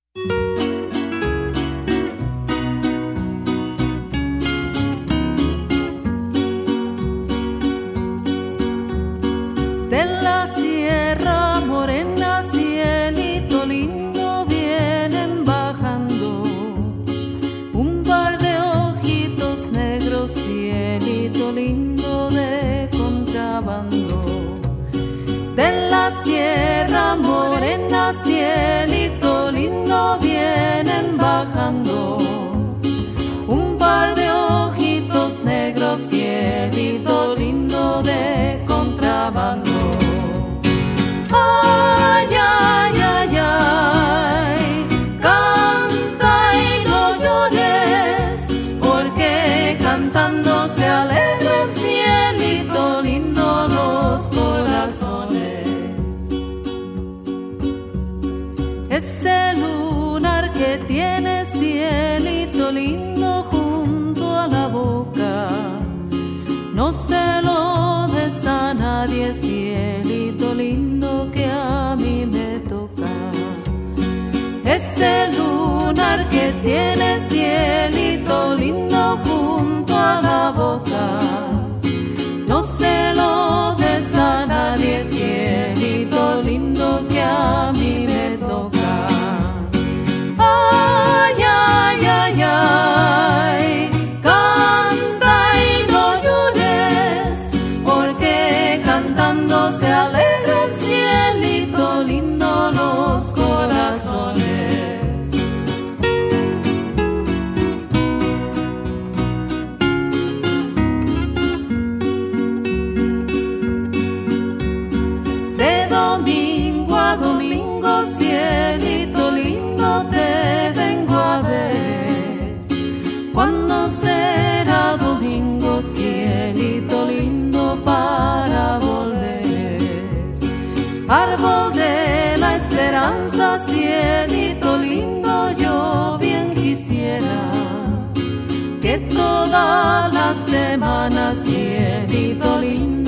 De la Sierra Morena, cielito lindo, vienen bajando un par de ojitos negros, cielito lindo de contrabando. De la Sierra Morena, cielito lindo, vienen bajando un par de ojitos negros, cielito lindo de contrabando. Ay, ay, ay, ay, canta y no llores, porque cantando se alegran, cielito lindo, los corazones. Ese lunar que tiene, cielito lindo, junto a la boca, no se lo des a nadie, cielito lindo, que a mí me toca. Ese lunar que tiene, cielito lindo, junto a la boca, no se lo des a nadie, cielito lindo, que a mí me toca. Ay, ay, ay, ay, canta y no llores, porque cantando se alegran, cielito lindo, los corazones. De domingo a domingo, cielito lindo, te vengo a ver. ¿Cuándo será domingo, cielito lindo, para volver? Árbol de la esperanza, cielito lindo, yo bien quisiera que toda la semana, cielito lindo,